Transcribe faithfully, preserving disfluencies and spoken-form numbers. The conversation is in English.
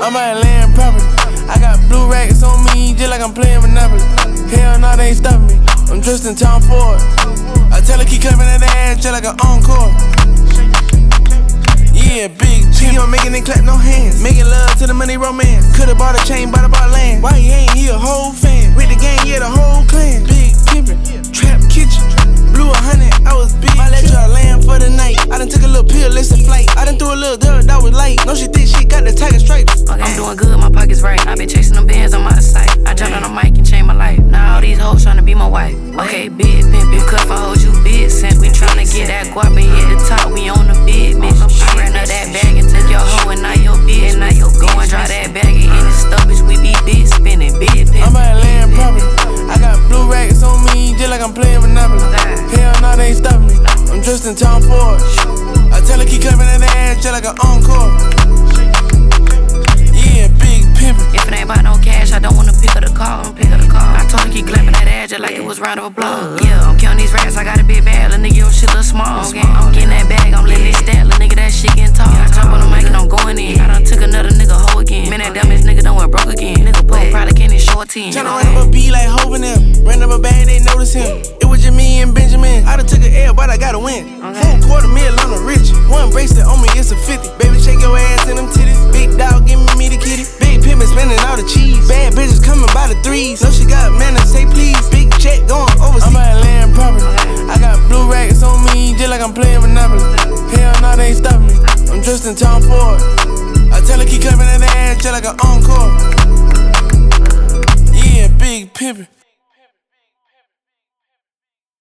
I'm out land property. I got blue racks on me, just like I'm playing Monopoly. Hell no, they ain't stopping me. I'm dressed in Tom Ford. I tell her keep clapping that ass just like an encore. Yeah, big G, I'm making it clap, no hands. Making love to the money romance. Could've bought a chain, bought a bought land. Why he ain't he a whole fan? With the gang, yeah, the whole clan. Big pimpin', trap kitchen. Blew a hundred, I was big. I let y'all land for the night. I done took a little pill, listen flight. I done threw a little dirt, that was light. No, she think she got the tiger stripes. Okay. I'm doing good, my pocket's right. I been chasing them bands, I'm out of sight. I jumped on the mic and changed my life. Now all these hoes tryna be my wife. Okay, big pimp, you cut for hoes, you big since we tryna get that guap and hit the top. We on the big bitch. I ran up that bag and took your hoe and now your bitch. And now your go and drop that bag and in the stuff, bitch. We be big spinning, big pimp. I'm out land property. I got blue racks on me, just like I'm playing Monopoly. Hell no, they ain't stopping me. I'm dressed in Tom Ford. I tell her keep clapping that ass just like an encore. Yeah, big pimpin'. If it ain't about no cash, I don't wanna pick up the call. Pick up the call. I told her keep clapping that ass just like it was round of applause. Yeah, I'm counting these racks, I got a big bag. Little nigga, your shit look small. Okay, I'm getting that bag, I'm letting it stand. Little nigga, that shit getting tall. I jump on the mic and I'm going in. I done took another nigga hoe again. Man, that dumbass nigga done went broke again. Nigga boy probably can't even show a team. Tryna run up a B like Hov and them. Ran up a bag, they notice him. It was just me and Benjamin. I done took an L, but I gotta win. Full quarter mil on the rich. One bracelet on me, it's a fifty. Baby, shake your ass in them titties. Big dog, give me me the kitty. Big pimpin' spending all the cheese. Bad bitches coming by the threes. So she got manners, say please. Big check going overseas. I'm out land property. I got blue racks on me, just like I'm playing Monopoly. Hell no, they ain't stopping me. I'm dressed in Tom Ford. I tell her keep clapping that ass just like an encore. Yeah, big pimpin'.